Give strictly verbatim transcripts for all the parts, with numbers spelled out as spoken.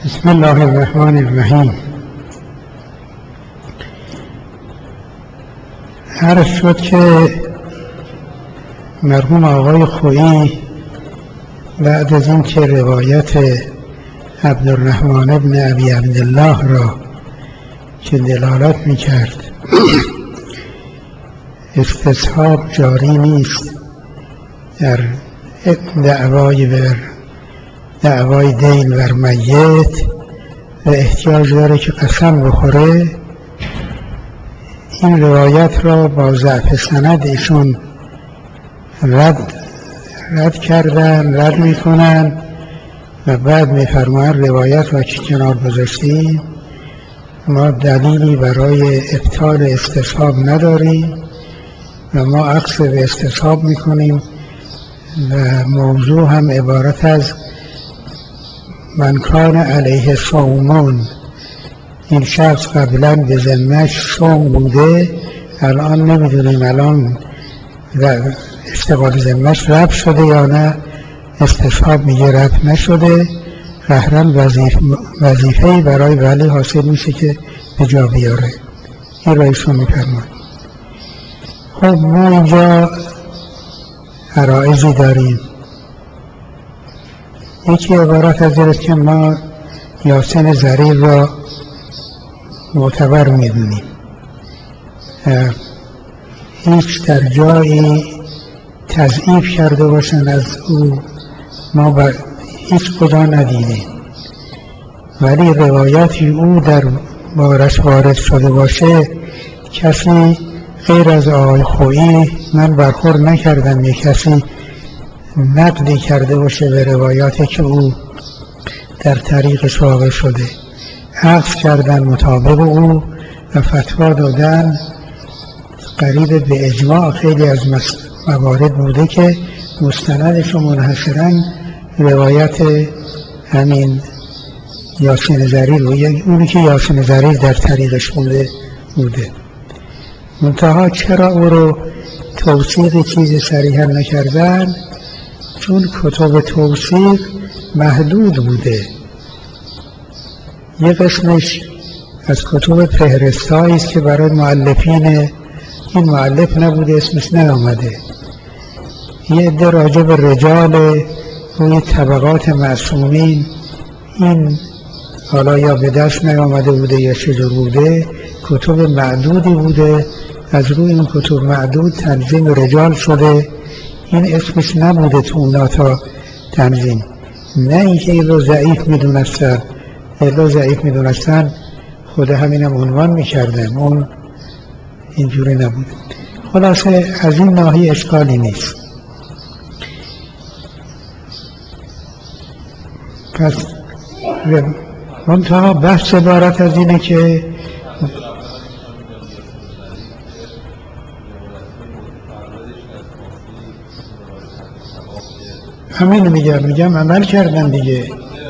بسم الله الرحمن الرحیم. عرض شد که مرحوم آقای خویی بعد از این که روایت عبدالرحمن ابن ابی عبدالله را که دلالت میکرد استصحاب جاری نیست در دعوای بر دعوای دین بر میت و احتیاج داره که قسم بخوره، این روایت را با ضعف سند ایشون رد رد کردن رد میکنن و بعد میفرمایند روایت را که کنار گذاشتیم ما دلیلی برای ابطال استصحاب نداریم و ما عکس به استصحاب میکنیم و موضوع هم عبارت از من کان علیه صومون، این شخص قبلا به ذمه‌اش صوم بوده، الان نمیدونیم الان اشتغال ذمه‌اش رفع شده یا نه. استصحاب میگه رفع نشده، قهرن وظیفه وظیفه‌ای برای ولی حاصل میشه که به جا بیاره. این را ایشون میفرماید. خب ما اینجا عرائضی داریم. یکی عبارت از این است که ما یاسین ضریر را معتبر میدونیم، هیچ در جایی تضعیف کرده باشن از او ما با هیچ کجا ندیدیم، ولی روایاتی او در بارش وارد شده باشه کسی غیر از آقای خویی من برخورد نکردم یک کسی نقدی کرده باشه به روایاتی که او در طریقش واقع شده، عکس کردن مطابق او و فتوا دادن قریب به اجماع. خیلی از موارد بوده که مستندش و منحصرا روایت همین یاسین ضریر و اونی که یاسین ضریر در طریقش بوده بوده منتها چرا او رو توثیق چیز صریحا نکردن؟ چون کتب توثیق محدود بوده. یه قسمش از کتب فهرستایی است که برای مؤلفین این مؤلف نبوده اسمش نیامده، یه عده راجع به رجال روی طبقات معصومین این حالا یا به دست نیامده بوده یا چجور بوده، کتب معدودی بوده، از روی این کتب معدود تنظیم رجال شده، این اسمش نبوده تو اونا تا تنظیم. نه اینکه این رو ضعیف میدونستن، این رو ضعیف میدونستن خود همینم عنوان میکردن، اون اینجوری نبوده. خلاصه از این ناحیه اشکالی نیست. پس منتها بحث عبارت از اینه که همین میگم میگم عمل کردن دیگه.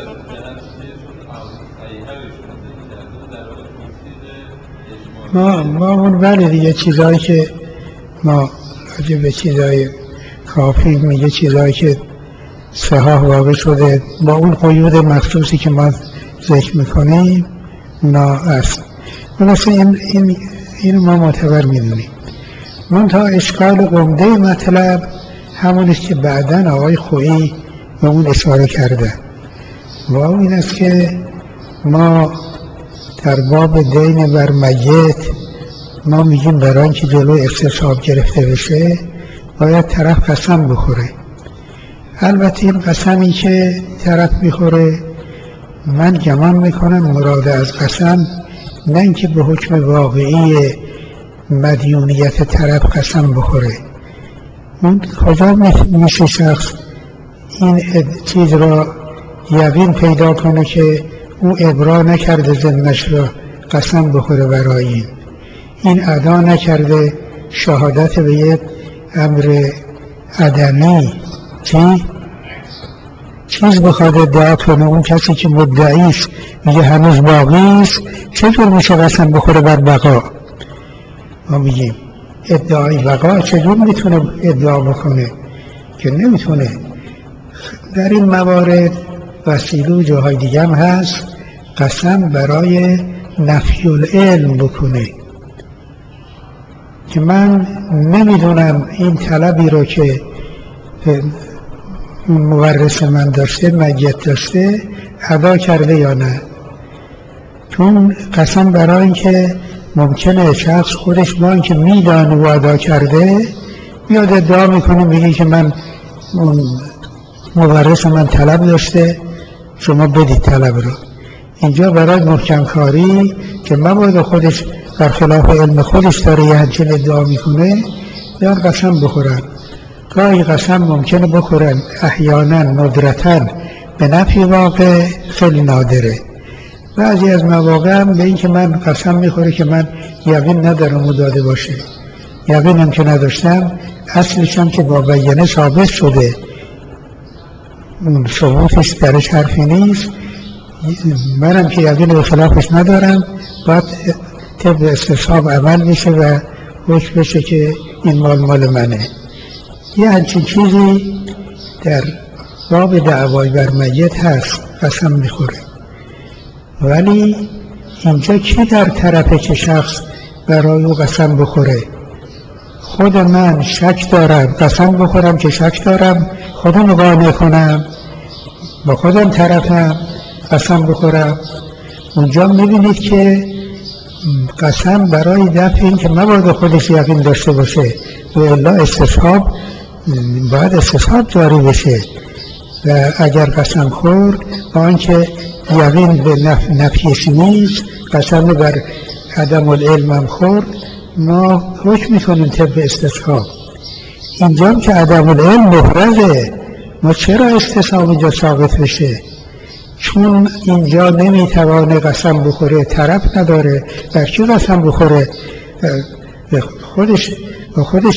ما ما اون ولی دیگه چیزایی که ما راجع به چیزای کافی میگه چیزایی که صحاح واقع شده با اون قیود مخصوصی که ما ذکر میکنیم اونا هست. خلاصه این این این ما معتبر میدونیم. منتها اشکال عمده مطلب همونیست که بعداً آقای خویی به اون اشاره کرده و این است که ما در باب دین بر میت ما میگیم برای اینکه جلوی استصحاب گرفته بشه باید طرف قسم بخوره. البته این قسمی که طرف میخوره من گمان میکنم مراد از قسم نه اینکه به حکم واقعی مدیونیت طرف قسم بخوره، اون کجا میشه شخص این چیز را یقین پیدا کنه که او ابرا نکرده ذمه‌اش را قسم بخوره برای این این ادا نکرده شهادت به یک امر عدمی چی؟ چیز بخواد ادعا کنه. اون کسی که مدعیست میگه هنوز باقیست، چطور میشه قسم بخوره بر بقا؟ ما میگیم ادعای بقا چطور میتونه ادعا بکنه که نمیتونه. در این موارد وسیله و جاهای دیگه هم هست قسم برای نفی العلم بکنه که من نمیدونم این طلبی رو که مورث من داشته، میت داشته، ادا کرده یا نه. چون قسم برای این که ممکنه شخص خودش با این که میدانه و ادا کرده میاد ادعا میکنه، میگه که من اون مورث من طلب داشته، شما بدید طلب رو. اینجا برای محکم کاری که مبادا خودش برخلاف علم خودش داره یه همچین ادعا میکنه یا قسم بخورن. گاهی قسم ممکنه بخورن، احیانا ندرتن به نفی واقع خیلی نادره. بعضی از مواقع هم به این که من قسم میخوره که من یقین ندارم و داده باشه، یقینم که نداشتم، اصلش هم که با بیانه ثابت شده اون ثبوتش درش حرفی نیست، منم که یقین به خلافش ندارم، باید طبق استصحاب عمل میشه و حکم بشه که این مال مال منه. یه همچین چیزی در باب دعوای بر میت هست، قسم میخوره. ولی اینجا کی در طرفه که شخص برای او قسم بخوره؟ خود من شک دارم قسم بخورم که شک دارم، خودم قانع کنم، با خودم طرفم قسم بخورم. اونجا میبینید که قسم برای دفع این که مبادا خودش یقین داشته باشه و الا استصحاب، باید استصحاب جاری بشه. و اگر قسم خورد با اینکه یقین به نف... نفیش نیست، قسم بر عدم العلم هم خورد، ما حکم میکنیم طبق استصحاب. اینجا که عدم العلم مفرده، ما چرا استصحاب اینجا ثابت بشه؟ چون اینجا نمیتوانه قسم بخوره، طرف نداره، بر چی قسم بخوره؟ خودش خودش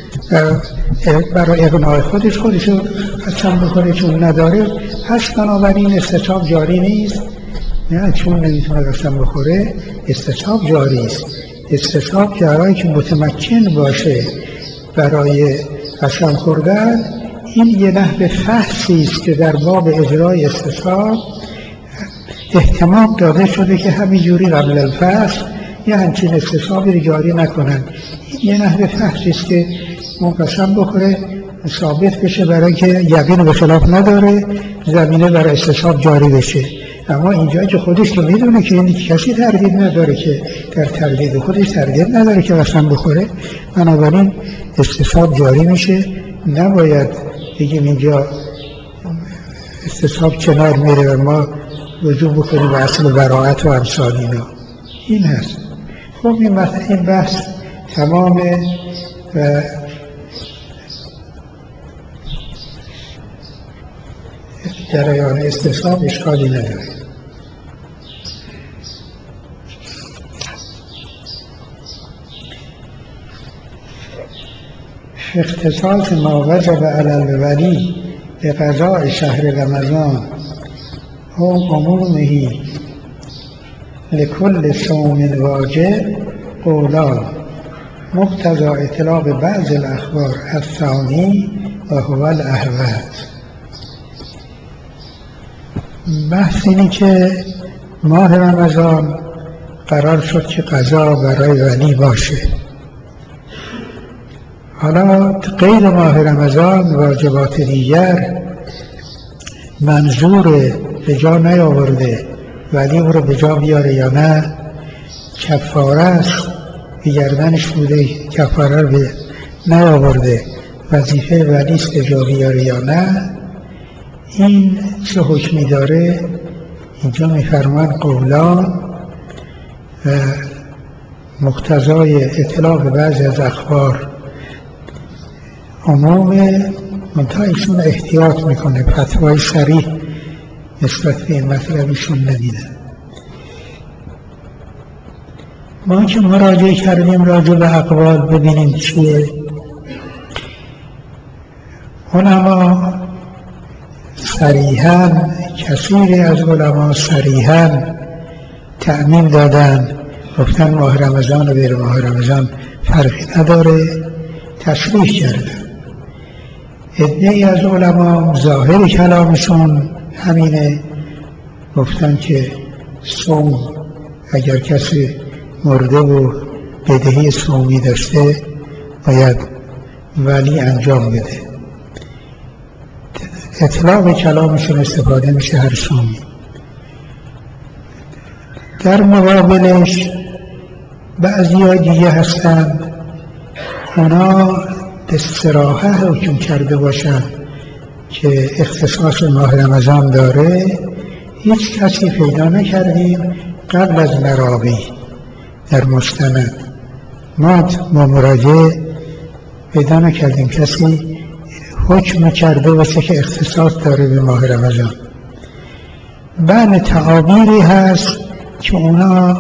برای اقناع خودش خودش قسم بخوره، چون نداره، پس بنابراین استصحاب جاری نیست. نه، چون نمیتونه قسم بخوره استصحاب جاری است. استصحاب جاری که متمکن باشه برای قسم خوردن، این یه نحو فحصی است که در باب اجرای استصحاب احتمال داده شده که همینجوری قبل الفحص یه همچین استصحابی رو جاری نکنن. این یه نحو فحصی است که اون قسم بخوره ثابت بشه برای که یقین به خلاف نداره، زمینه برای استصحاب جاری بشه. اما اینجا که خودش که میدونه که این کسی تردید نداره، که در تردید خودش تردید نداره که قسم بخوره، بنابراین استصحاب جاری میشه. نباید بگیم اینجا استصحاب کنار میره و ما رجوع بکنیم به اصل براعت و امثال اینا. این هست. خب این این بحث تمامه و جریان استصحاب اشکالی نداره. اختصاص ما وجب علی الولی به قضاء شهر رمضان و عمومه لکل صوم واجب قولان مقتضى اطلاق بعض الاخبار الثانی و هو الاحوط. بحث اینی که ماه رمضان قرار شد که قضا برای ولی باشه. حالا غیر ماه رمضان واجبات دیگر منظور به جا نیاورده، ولی او رو به جا بیاره یا نه، کفاره است به گردنش بوده، کفاره رو به نیاورده، وظیفه ولی است به جا بیاره یا نه، این چه حکمی داره؟ اینجا میفرمان قولان و مقتضای اطلاق بعضی از اخبار عموم، منتها ایشون احتیاط میکنه، فتوای صریح نسبت به این مطلب ایشون نمیده. ما که مراجعه کردیم راجع به اقوال ببینیم چیه. علما صریحاً، کثیری از علما صریحاً تعمیم دادن، گفتن ماه رمضان و غیر ماه رمضان فرقی نداره، تصریح کردن. عده‌ای از علما ظاهر کلامشون همینه، گفتن که صوم اگر کسی مرده و بدهی صومی داشته باید ولی انجام بده. اطلاق کلامشون استفاده میشه هر صومی. در مقابلش بعضی ها دیگه هستن اونا به صراحه حکم کرده باشن که اختصاص ماه رمضان داره. هیچ کسی پیدا نکردیم قبل از مراقی در مستند ما با مراجعه پیدا نکردیم کسی حکم کرده باشه که اختصاص داره به ماه رمضان. بله تعابیری هست که اونا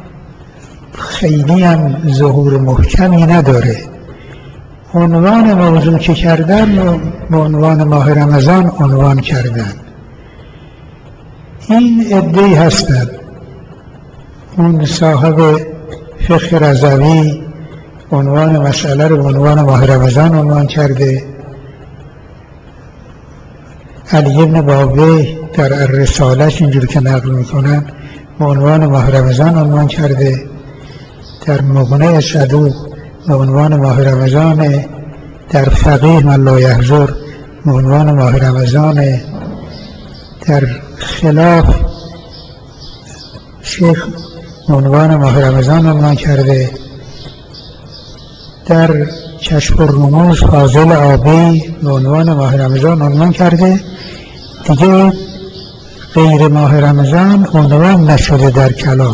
خیلی هم ظهور محکمی نداره. عنوان موضوع که کردن و به عنوان ماه رمضان عنوان کردن. این عده‌ای هستند. اون صاحب فقه رضوی عنوان مسئله رو به عنوان ماه رمضان عنوان کرده. علی بن بابی در الرساله اینجور که نقل میکنن به عنوان ماه رمضان عنوان کرده. در مغنی صدوق به عنوان ماه رمضان. در فقیه من لا یحضر به عنوان ماه رمضان. در خلاف شیخ عنوان ماه رمضان عنوان کرده. در کشف الرموز فاضل آبی به عنوان ماه رمضان عنوان کرده. دیگه غیر ماه رمضان عنوان نشده در کلام.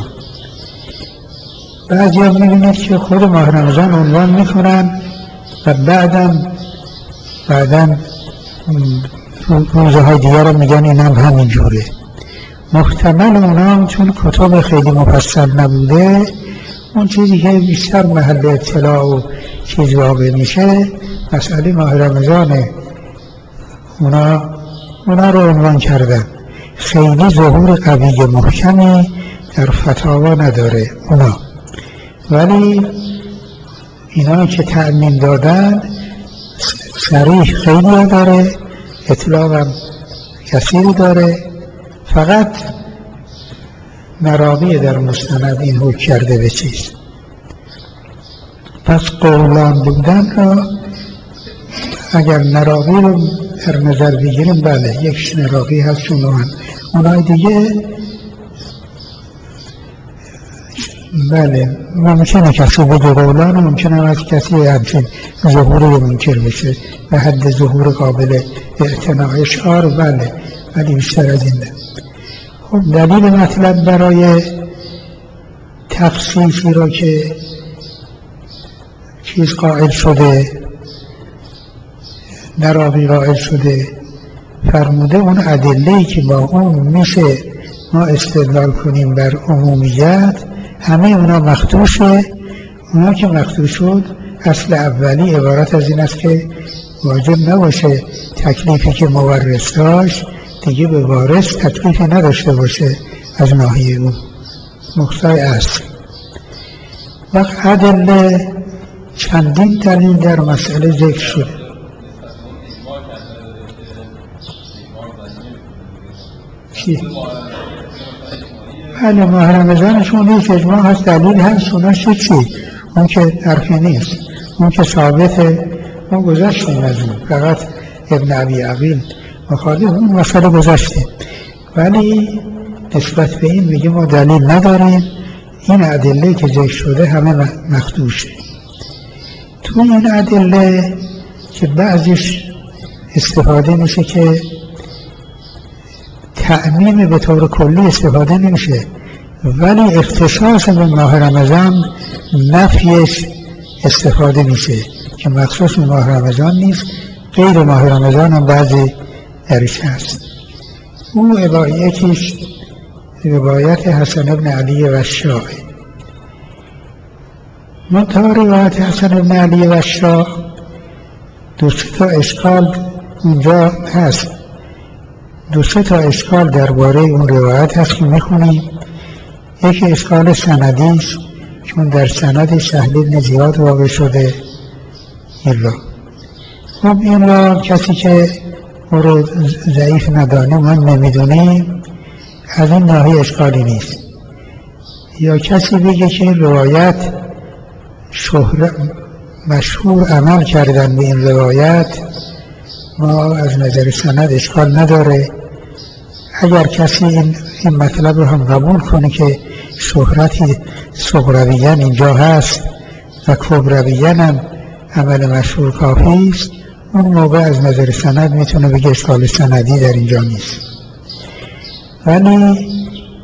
بعضی ها میبینید که خود ماه رمضان عنوان میکنن و بعدم بعدم روزه های دیگر رو میگن این هم همین جوره. محتمل اونام چون کتب خیلی مفصل نبوده اون چیزی که بیشتر محل اطلاع و چیز واقع میشه مسئله ماه رمضانه. اونا اونا رو عنوان کردن. خیلی ظهور قوی محکمی در فتاوا نداره اونا. ولی اینا که تعمیم دادن صریح خیلی داره، اطلاق هم کثیر داره. فقط مراقی در مستند این حکم کرده به چیز. پس قولان بودن را اگر مراقی رو در نظر بگیریم بله یکش مراقی هست چون هم اونای دیگه بله ممکنه کسی بگه قولان و ممکنه از کسی همچین ظهوری منکر بشه به حد ظهور قابل اعتناع اشعار بله ولی بیشتر از این ده. خب دلیل مطلب برای تخصیصی را که چیز قائل شده نراقی قائل شده فرموده اون ادله‌ای که با اون میشه ما استدلال کنیم بر عمومیت همه اونا مخدوشه. اونا که مخدوش شد اصل اولی عبارت از این است که واجب نباشه تکلیفی که مورث داشت دیگه به وارث تکلیفی نداشته باشه از ناحیه اون مقتضای اصل. وقت ادله چندین دلیل در مسئله ذکر شده. چی؟ بله ماه رمضانشون نیست اجماع هست دلیل هست اوناش چی؟ اون که حرفی نیست اون که ثابته ما گذاشتیم از اون فقط ابن ابی عقیل مخالف اون مسئله گذاشتیم ولی نسبت به این میگه ما دلیل نداریم این ادله که ذکر شده همه مخدوشه. تو این ادله که بعضیش استفاده میشه که تعمیم به طور کلی استفاده نمیشه ولی اختصاص به ماه رمضان نفیش استفاده میشه که مخصوص ماه رمضان نیست غیر ماه رمضان هم بعضی درش هست. اون یکیش روایت حسن ابن علی وشاء. منتها روایت حسن ابن علی وشاء دو سه تا اشکال اونجا هست. دو سه تا اشکال درباره اون روایت هست که میخونیم. یکی اشکال سندیش چون در سند سهل بن زیاد واقع شده این را. خب این را کسی که او رو ضعیف ندانه من نمیدونیم از این ناحیه اشکالی نیست. یا کسی بگه که این روایت شهر مشهور عمل کردن به این روایت، ما از نظر سند اشکال نداره. اگر کسی این, این مطلب رو هم قبول کنه که شهرتی صغرویان اینجا هست و کبرویان هم عمل مشهور کافی است، اون موقع از نظر سند میتونه بگه اشکال سندی در اینجا نیست. ولی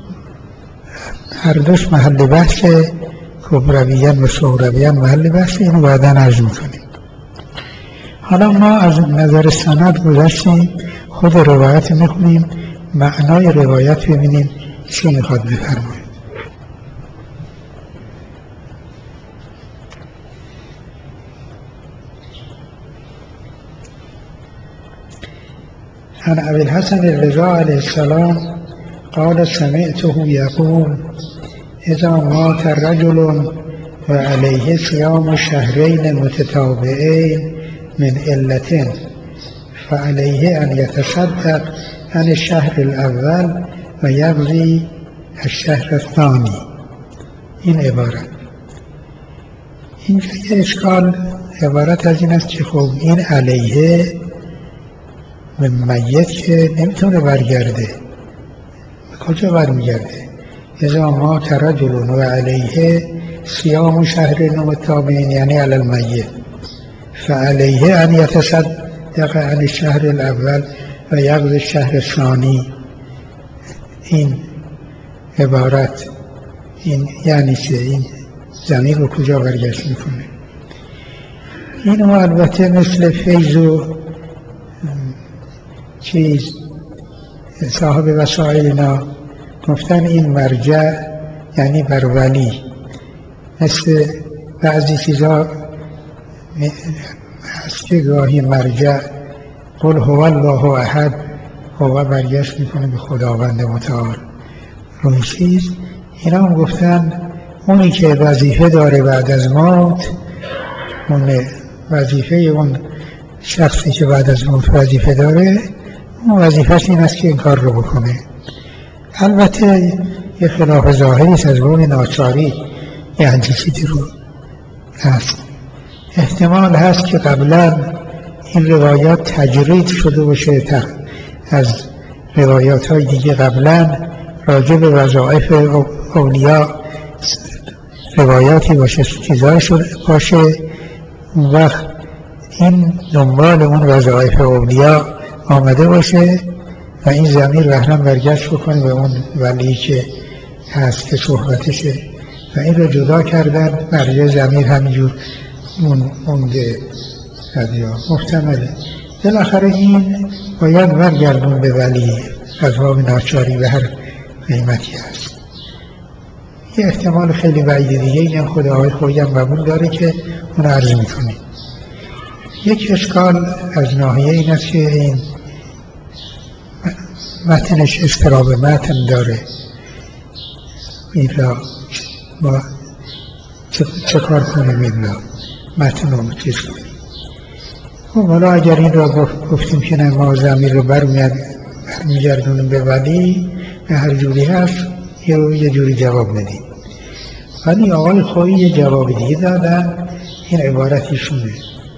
هر دوش محل بحث، کبرویان و صغرویان محل بحث، اینو بعدا عرض میکنیم. حالا ما از نظر سند گذشتیم، خود روایت میخونیم، معنای روایت ببینیم چی میخواد بفرماید. عن ابی الحسن الرضا علیه السلام قال سمعته یقول اذا مات رجل و علیه صیام شهرین متتابعین من علة فعليه ان یتصدق عن الشهر الاول و یقضی الشهر الثانی. این عبارت، این اشکال عبارت از این است که خب این علیه به میت که نمیتونه برگرده، کجا برمیگرده؟ اذا مات رجل و علیه صیام شهر متتابعین یعنی علی المیت فعلیه ان یتصدق عن الشهر الاول و یقضی الشهر الثانی. این عبارت این یعنی چه؟ این ضمیر رو کجا برگشت میکنه؟ اینو البته مثل فیض و چیز صاحب وسائلنا گفتن این مرجع یعنی بر ولی، مثل بعضی چیزا هست که گاهی مرجع قل هو الله احد، هو برگشت میکنه به خداوند متعال. روی چیز اینا هم گفتن اونی که وظیفه داره بعد از موت، اون وظیفه اون شخصی که بعد از موت وظیفه داره، اون وظیفهش این است که این کار رو بکنه. البته یه خلاف ظاهری است، از باب ناچاری یه همچین چیزی رو هست. احتمال هست که قبلا این روایات تجرید شده باشه از روایات های دیگه، قبلا راجع به وظایف اولیاء روایاتی باشه، چیزهای شده باشه، اون وقت این دنبال اون وظایف اولیاء آمده باشه و این ضمیر بهرم برگشت بکنه به اون ولی که هست که صحبتشه و این رو جدا کردن، مرجع ضمیر همینجور مونده. محتمله بالاخره این باید برگردون به ولی از باب ناچاری به هر قیمتی هست. یه احتمال خیلی بعید دیگه این هم خود آقای خویی هم قبول داره که اون عرض میکنه. یک اشکال از ناحیه این است که این متنش اضطراب متن داره. این را ما چه, چه کار کنیم؟ این را متن رو چیز کنیم. خب حالا اگر این را گفتیم که نه ما ضمیر رو برمیگردونیم به ولی، به هر جوری هست یه جوری جواب ندیم. ولی آقای خویی یه جواب دیگه دادن، این عبارتیشونه: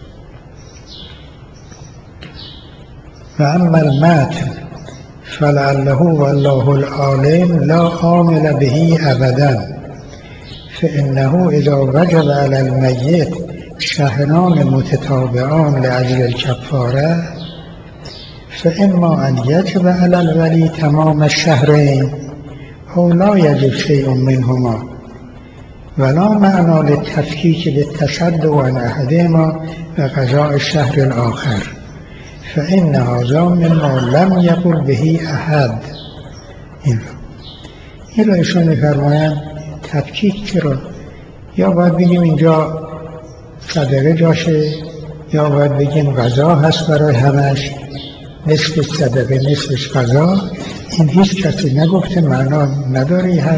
و اما المتن فلعله والله العالم لا عامل به ابدا فانه اذا وجب على الميت شهران متتابعان لاجل الكفاره فاما ان يجب على الولي تمام الشهرين او لا يجب شيء منهما ولا معنى للتفكيك بالتصدق عن احدهما وقضاء الشهر الاخر فإن هذا مما لم يقل به احد. این رو این رو ایشون میفرمایند تفکیک چرا؟ یا باید بگیم اینجا صدقه جاشه، یا باید بگیم قضا هست برای همش، نصف صدقه نصفش قضا. این هیچ کسی نگفته، معنا نداره. هر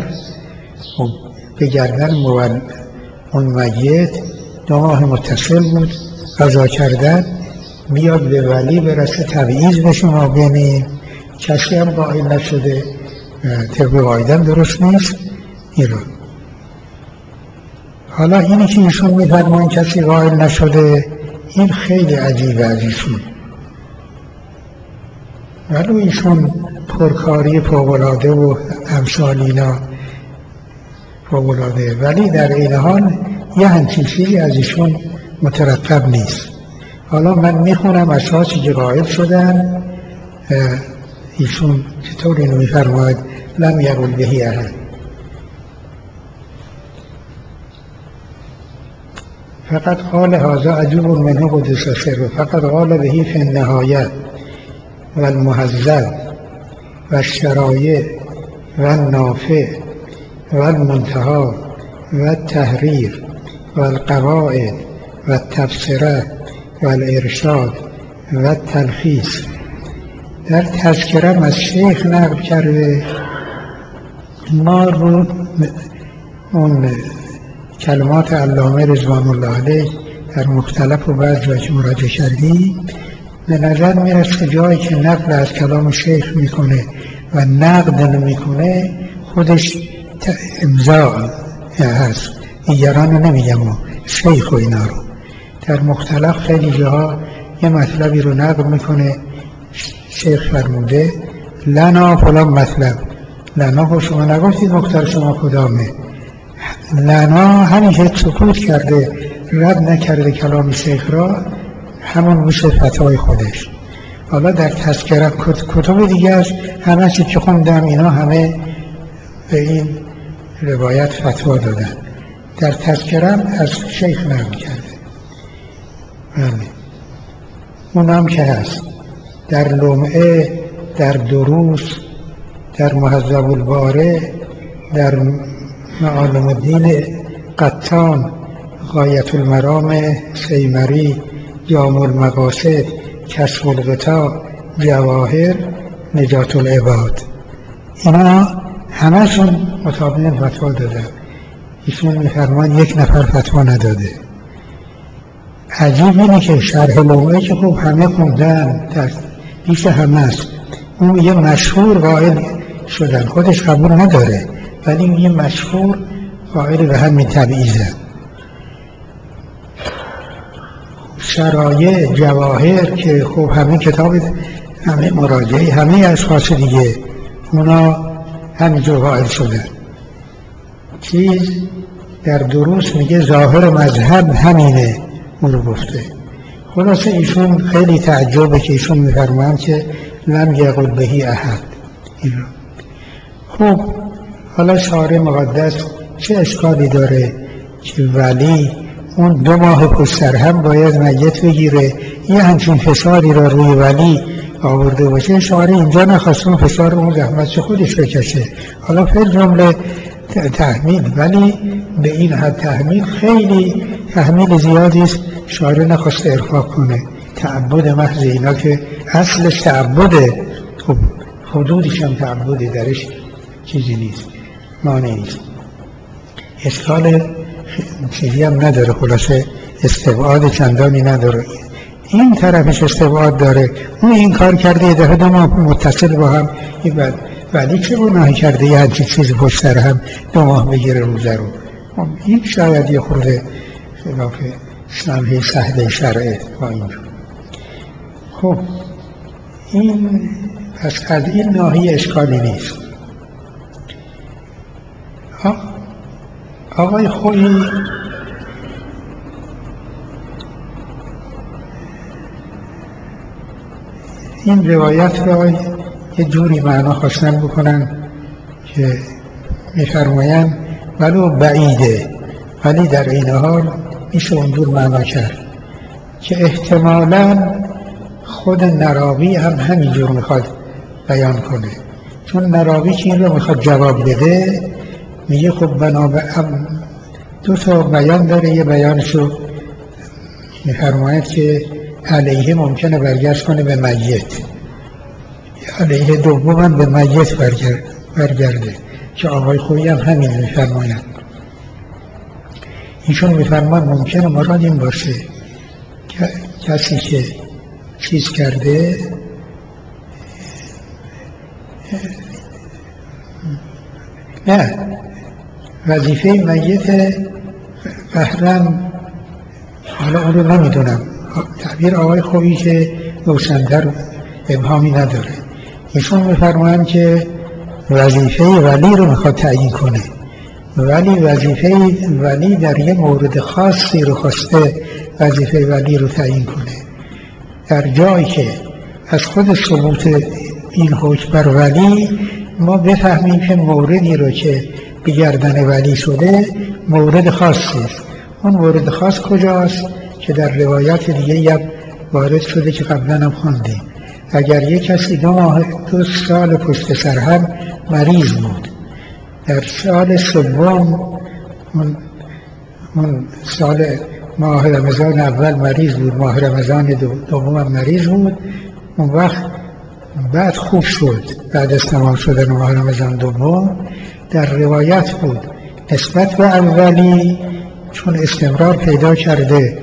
بگردن مول اون میت دو ماه متصل بود قضا کردن، بیاد به ولی برسه تبعیض بشه ما بینیم، کسی هم قائل نشده طبق قاعدم درست نیست این رو. حالا اینی که ایشون میفرمان کسی قائل نشده، این خیلی عجیبه از ایشون. ولی ایشون پرکاری فوق‌العاده و امثال اینا فوق‌العاده، ولی در این حال یه همچین چیزی از ایشون مترتب نیست. حالا من میخونم اشخاصی که قائل شدن ایشون چطور اینو میفرماید لم یقل بهی احد. فقط قال هذا عجوب منه قدس سره، فقط قال بهی فی النهایه و المهذب و الشرایع و النافع و المنتهى و التحریر و القواعد و التبصره و الارشاد و التلخیص. در تذکرم از شیخ نقل کرده. ما رو اون کلمات علامه رضوان الله علیه در مختلف و بعض جایی که مراجعه کردیم به نظر میرسه جایی که نقل از کلام شیخ میکنه و نقد نمیکنه خودش امضا هست، دیگران رو نمیگم و شیخ و اینا رو. در مختلف خیلی جاها یه مطلبی رو نقل میکنه، شیخ فرموده لنا فلان مطلب. لنا خود شما نگفتید مختار شما کدامه؟ لنا همین که سکوت کرده رد نکرده کلام شیخ را، همون میشه فتوای خودش. حالا در تذکره کتب دیگه همه چی که خوندم اینا همه به این روایت فتوا دادن. در تذکرم از شیخ نقل کرده. بله اونم که هست در لمعه، در دروس، در مهذب الباره، در معالم الدین قطان، غایت المرام سیمری، جامع المقاصد، کشف الغطا، جواهر، نجات العباد، اینا همه‌شون مطابق فتوا دادن. ایشون میفرمان یک نفر فتوا نداده. عجیب اینه که شرح لمعه که خوب همه خوندن، در پیش همه است، اون یه مشهور قائل شدن، خودش قبول نداره ولی یه مشهور قائل به همین تبعیضه. شرایع، جواهر که خوب همه کتاب همه مراجعه همه اشخاص دیگه اونا همینجور قائل شدن. چیز در دروس میگه ظاهر مذهب همینه، اون رو گفته. خلاصه ایشون خیلی تعجبه که ایشون میفرمان که لم یقل بهی احد. خب حالا شارع مقدس چه اشکالی داره که ولی اون دو ماه پشت سر هم باید میت بگیره، یه همچین فشاری را روی ولی آورده باشه؟ شارع اینجا نخواست اون فشار رو اون زحمتش خودش بکشه. حالا فعل جمله تحمیل، ولی به این حد تحمیل خیلی تحمیل زیادی است. شارع نخواسته ارفاق کنه، تعبد محض اینا که اصلش تعبده، خب حدودش هم تعبده، درش چیزی نیست، مانعی نیست، اشکال چیزی هم نداره. خلاصه استبعاد چندانی نداره. این طرفش استبعاد داره، اون این کار کرده، یه دفعه دو ماه متصل با هم، ولی چه گناهی کرده یه همچین چیزی پشت سر هم دو ماه بگیره روزه رو؟ این شاید یه خورده خلاف سمحه سهل شرعه با اینجور. خب این پس از این ناحیه اشکالی نیست. آقای خویی این روایت را یه جوری معنا خواستن بکنن که میفرمایند ولو بعیده، ولی در این حال میشه اونجور معنا کرد که احتمالاً خود نراوی هم همینجور میخواد بیان کنه، چون نراوی که این رو میخواد جواب بده میگه خب بنابراین دو تا بیان داره. یه بیانشو میفرماید که علیه ممکنه برگشت کنه به میت، علیه دوم هم به میت برگرد برگرده که آقای خویی هم همین میفرماید. ایشون میفرماید ممکنه مراد این باشه که کسی که چیز کرده نه، وظیفه میت قهرا حالا اون رو نمیدونم، تعبیر آقای خوبی که روشن‌تر ابهامی نداره. ایشون میفرمایند که وظیفه ولی رو میخواد تعیین کنه، ولی وظیفه ولی در یه مورد خاصی رو خواسته وظیفه ولی رو تعیین کنه. در جایی که از خود ثبوت این حکم بر ولی ما بفهمیم که موردی رو که به گردن ولی شده مورد خاصی است. اون مورد خاص کجاست که در روایات دیگه یک وارد شده که قبلا هم خوندیم. اگر یک کسی دو ماه دو سال پشت سر هم مریض بود، در سال سوم اون, اون سال ماه رمضان اول مریض بود، ماه رمضان دوم هم مریض بود، اون وقت بعد خوب شد بعد از تمام شدن ماه رمضان دوم، در روایت بود نسبت به اولی چون استمرار پیدا کرده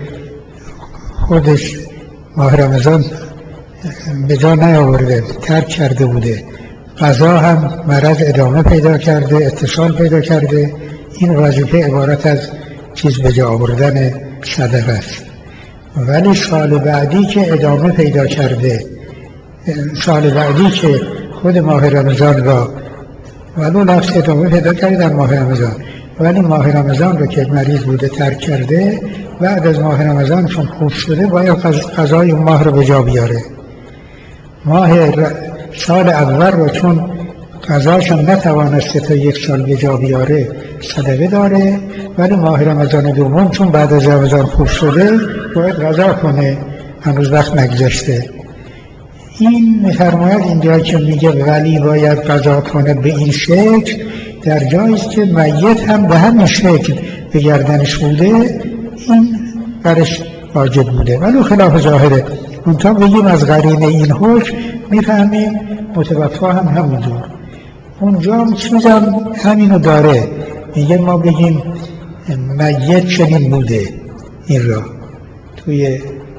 خودش ماه رمضان به جا نیاورده، ترک کرده بوده، قضا هم مرض ادامه پیدا کرده، اتصال پیدا کرده، این وظیفه عبارت از چیز به جا آوردن صدقه است. ولی سال بعدی که ادامه پیدا کرده، سال بعدی که خود ماه رمضان را ولو لفظ ادامه پیدا کرده در ماه رمضان، ولی ماه رمضان رو که مریض بوده ترک کرده، بعد از ماه رمضان چون خوب شده باید قضای اون ماه رو به جا بیاره. ماه سال اول رو چون قضاشون نتوانسته تا یک سال به جا بیاره صدقه داره، ولی ماه رمضان دوم چون بعد از رمضان خوب شده باید قضا کنه، هنوز وقت نگذشته. این می‌فرماید اینجا که میگه ولی باید قضا کنه به این شکل، در جایی است که میت هم به همین شکل به گردنش بوده، این برش واجب بوده، ولی خلاف ظاهره. منتها بگیم از قرینه این حکم میفهمیم متوفا هم همونجور، اونجا چیزم همینو داره. میگه ما بگیم میت چنین بوده، این را توی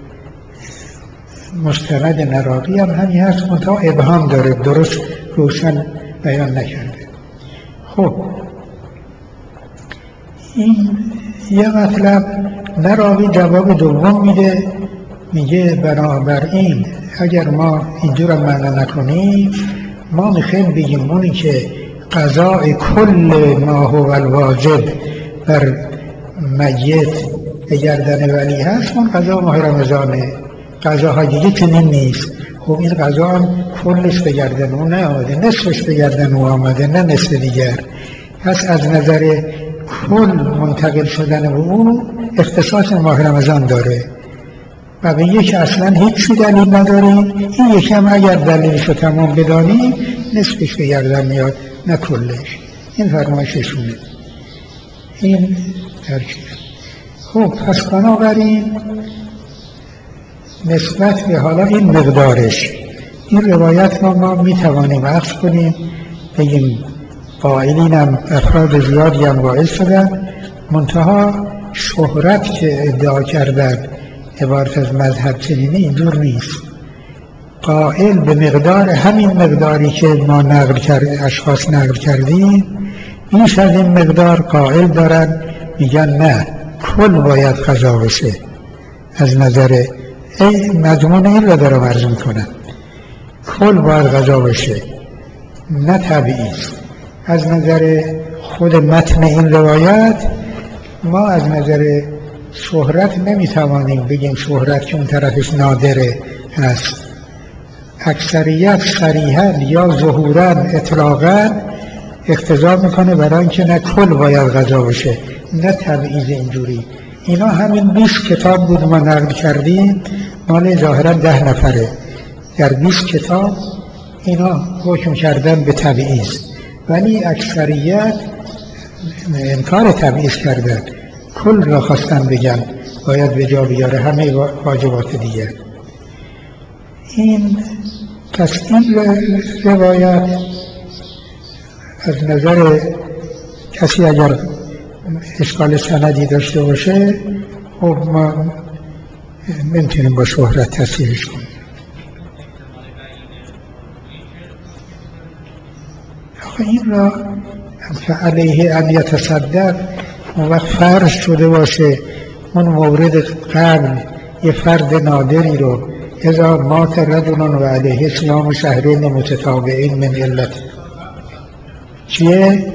مستند نراقی هم همین هست، منتها ابهام داره، درست روشن بیان نکرده. خب این یه مطلب. نراقی جواب دوم میده، میگه بنابراین اگر ما اینجور معنا نکنیم، ما میخوایم بگیم اونی که قضاء کل ما هو الواجب بر میت به گردن ولی هست، اون قضا ماه رمضانه، قضاهای دیگه چنین نیست. خب این قضا هم کلش به گردن اون نیامده، نصفش به گردن اون آمده، نه نصف دیگر. پس از نظر کل منتقل شدن به اون اختصاص ماه رمضان داره و به یک اصلا هیچی دلیل نداریم. این یکی هم اگر دلیلش رو تمام بدانیم نصفش به گردن میاد، نه کلش. این فرمایششونه، این ترکیب. خب پس بنابراین نسبت به حالا این مقدارش این روایت ما ما میتوانیم عکس کنیم، بگیم قائلین هم افراد زیادی هم قائل شدن، منتها شهرت که ادعا کردن عبارت از مذهب چنینه اینجور نیست. قائل به مقدار همین مقداری که ما نقل کرد اشخاص نقل کردیم، بیش از این مقدار قائل دارن میگن نه کل باید قضا بشه. از نظر ای مضمون این را دارم عرض میکنم، کل باید قضا بشه نه تبعیض. از نظر خود متن این روایت ما از نظر شهرت نمیتوانیم بگیم شهرت که اون طرفش نادره هست. اکثریت صریحاً یا ظهوراً اطلاقاً اقتضا میکنه برای اینکه نه کل باید قضا بشه نه تبعیض اینجوری. اینا همین بیست کتاب بود ما نقل کردیم، مال ظاهراً ده نفره، در بیست کتاب اینا حکم کردن به تبعیض، ولی اکثریت انکار تبعیض کردن، کل را خواستن بگن باید به جا بیاره همه واجبات دیگر. این پس این روایت از نظر کسی اگر اشکال سندی داشته باشه خب ما نمیتونیم با شهرت تصحیحش کنیم. این را علیه ان یتصدق اون وقت فرض شده باشه اون مورد قبل یه فرد نادری رو اذا مات رجل و علیه صیام شهرین متتابعین من علت چیه؟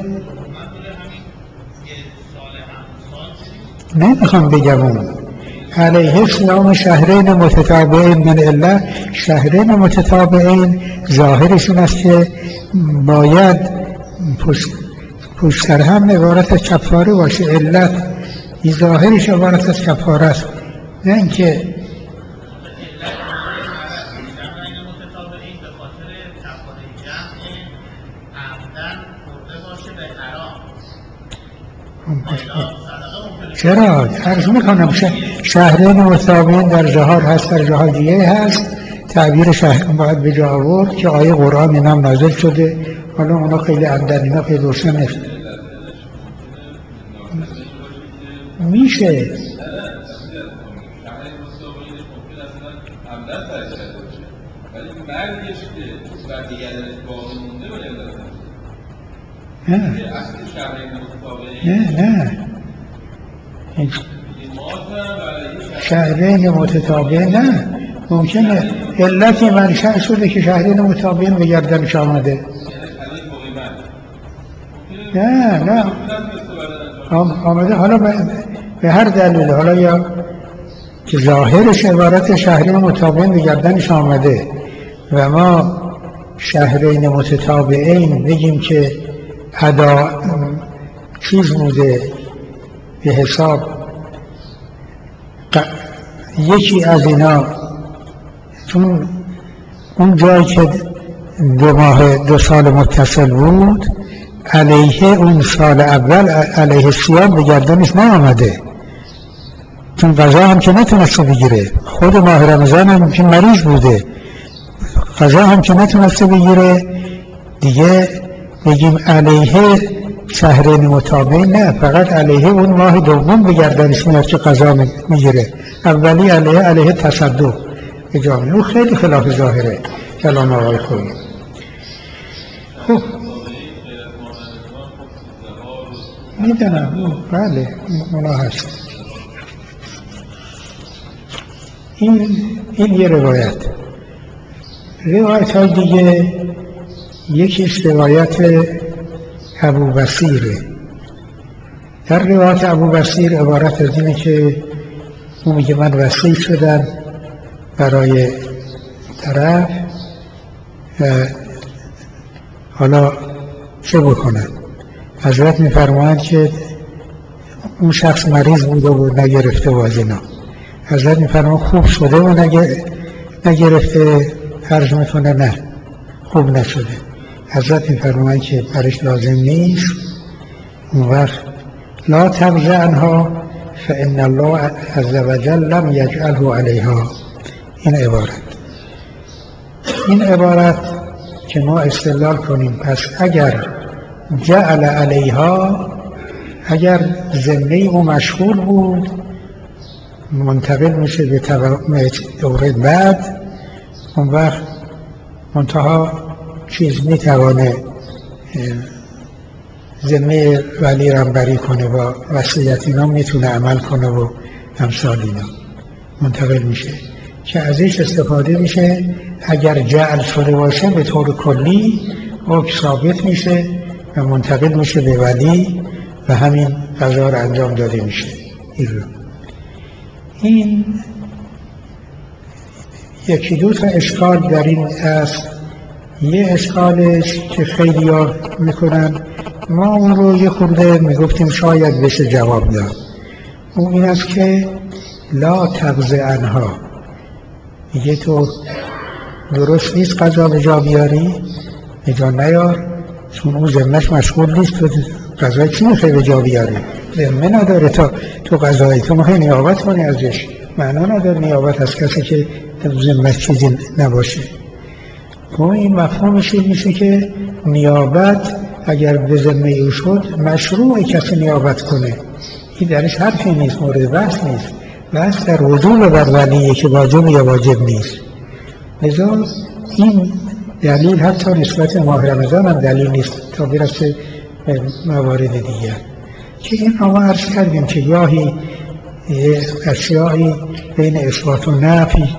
نمیخوام بگم اون علیه صیام شهرین متتابعین من علت شهرین متتابعین ظاهرشون است که باید پشت پشت سر هم عبارت از کفاره باشه علت این ظاهرش عبارت از کفاره است نه اینکه چرا؟ عرض میکنم شهرین متتابعین در جهاد هست در جهاد دیگه هست تعبیر شهر باید به جا آورد که آیه قرآن اینا هم نازل شده حالا اونا خیلی عمدن اینا خیلی روشن نیست میشه نه نه نه شهرین متتابعین نه ممکنه علتی منشأ شده که شهرین متتابعین به گردنش آمده نه نه آمده حالا به هر دلیل حالا یا که ظاهرش عبارت شهرین متتابعین به گردنش آمده و ما شهرین متتابعین بگیم که ادا چیز بوده به حساب یکی از اینا چون اون جایی که دو ماه دو سال متصل بود علیه اون سال اول علیه صیام به گردنش نیامده چون قضا هم که نتونسته بگیره خود ماه رمضان هم که مریض بوده قضا هم که نتونسته بگیره دیگه بگیم علیه شهرین متابعین نه فقط علیه اون ماه دوم به گردنش میاد که قضا میگیره اولی علیه علیه تصدق اجامه اون خیلی خلاف ظاهره کلام آقای خویی خب میدونم بله اونا هست این این یه روایت روایت های دیگه یکیش روایت ابو بصیره در روایت ابو بصیر عبارت از اینه که اون میگه من وصی شدم برای طرف حالا چه بکنم حضرت میفرمایند که اون شخص مریض بوده و نگرفته وازینا حضرت میفرمایند خوب شده و نگرفته خرج میکنه نه خوب نشده حضرت میفرمایند که برش لازم نیست اون وقت لا تبز عنها فإن الله عز وجل لم یجعله علیها این عبارت این عبارت که ما استدلال کنیم پس اگر جعل علیها اگر ذمه او مشغول بود منتقل میشه به دوره بعد اون وقت منتها چیز میتوانه ذمه ولی رنبری کنه و وصیت اینا میتونه عمل کنه و امثال اینا منتقل میشه که ازش استفاده میشه اگر جعل شده باشه به طور کلی حکم ثابت میشه و منتقل میشه به ولی و همین قضا را انجام داده میشه این رو این یکی دو تا اشکال در این است یه اشکالش که خیلی ها میکنن ما اون رو یه خورده میگفتیم شاید بشه جواب داد اون این است که لا تغز عنها میگه تو درست نیست قضا به جا بیاری به جا نیار چون اون ذمهش مشغول نیست تو قضای چی میخوای به جا بیاری ذمه نداره تا تو قضایی تو میخوای نیابت کنی ازش معنا نداره نیابت از کسی که ذمهش چیزی نباشه خب این مفهومش این میشه که نیابت اگر به ذمه او شد مشروع کسی نیابت کنه این درش حرفی نیست مورد بحث نیست بحث در وجوب بر ولیه که واجب یا واجب نیست لذا این دلیل حتی نسبت ماه رمضان هم دلیل نیست تا برسه به موارد دیگر که این رو ما عرض کردیم که گاهی اشیایی بین اثبات و نفی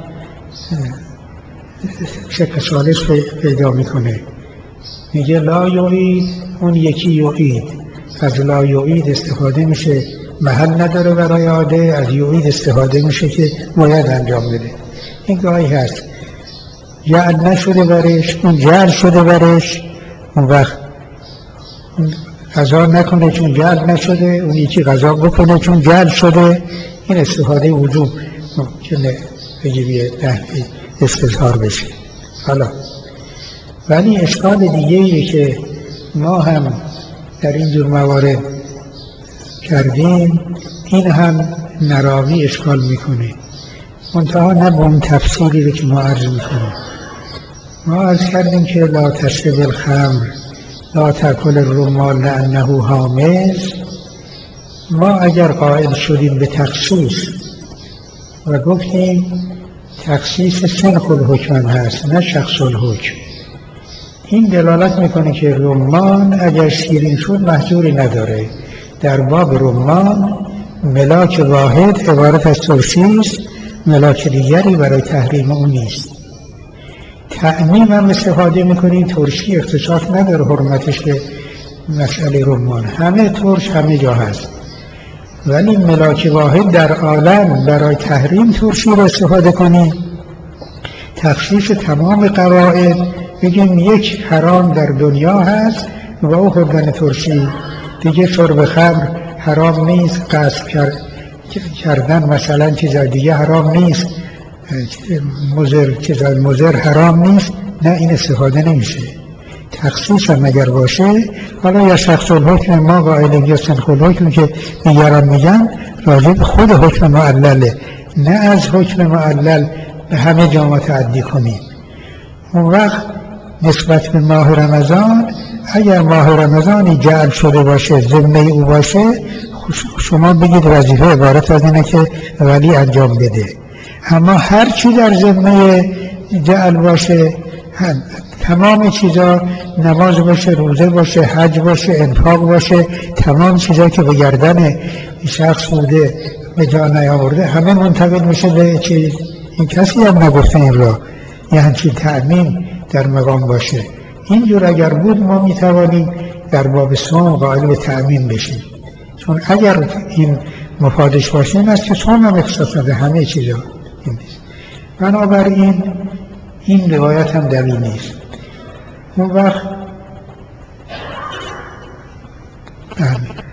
شک ثالث پیدا میکنه. میگه لا یعید، اون یکی یعید. از لا یعید استفاده میشه محل نداره برای عاده، از یعید استفاده میشه که باید انجام بده. این گاهی هست جعل نشده برش، اون جعل شده برش، اون وقت غذا نکنه چون جعل نشده، اون یکی غذا بکنه چون جعل شده. این استفاده وجوب ممکنه بگیریه نحوی استظهار بشه. حالا ولی اشکال دیگه ایه که ما هم در این جور موارد کردیم، این هم نراوی اشکال میکنه، منتها نه به اون تفسیری رو که ما عرض میکنیم. ما عرض کردیم که لا تشرب الخمر لا تأکل الرمان لأنه حامض. ما اگر قائل شدیم به تخصیص و گفتیم تخصیص سنخ الحکم هست نه شخص الحکم، این دلالت میکنه که رمان اگر شیرین شد محجوری نداره. در باب رمان ملاک واحد عبارت از ترشی است، ملاک دیگری برای تحریم اون نیست. تعمیم هم استفاده میکنیم، ترشی اختصاص نداره حرمتش به مسئله رمان، همه ترش همه جا هست، ولی ملاک واحد در عالم برای تحریم ترشی رو استفاده کنیم. تخصیص تمام قواعد بگیم یک حرام در دنیا هست و او خوردن ترشی، دیگه شرب خمر حرام نیست، قصد کردن مثلا چیزای دیگه حرام نیست، مضر چیزای مضر حرام نیست، نه این استفاده نمیشه. تخصیص هم اگر باشه، حالا یا شخص الحکم ما قائلیم یا سنخ الحکم که دیگران میگن، راجع به خود حکم معلله، نه از حکم معلل به همه جا متعدی کنیم. اون وقت نسبت به ماه رمضان، اگر ماه رمضانی جعل شده باشه ذمه او باشه، شما بگید وظیفه عبارت از اینه که ولی انجام بده. اما هر چی در ذمه جعل باشه، تمام چیزا، نماز باشه، روزه باشه، حج باشه، انفاق باشه، تمام چیزا که به گردن شخص بوده به جا نیاورده، همه منتقل میشه به چیز. این کسی هم نگفته این را یه همچین تعمیم در مقام باشه. اینجور اگر بود ما میتوانیم در باب صوم قائل به تعمیم بشیم، چون اگر این مفادش باشه این است که صوم هم اختصاص نده همه چیزا این نیست. بنابراین این روایت هم دلیل نیست. اون وقت آمین.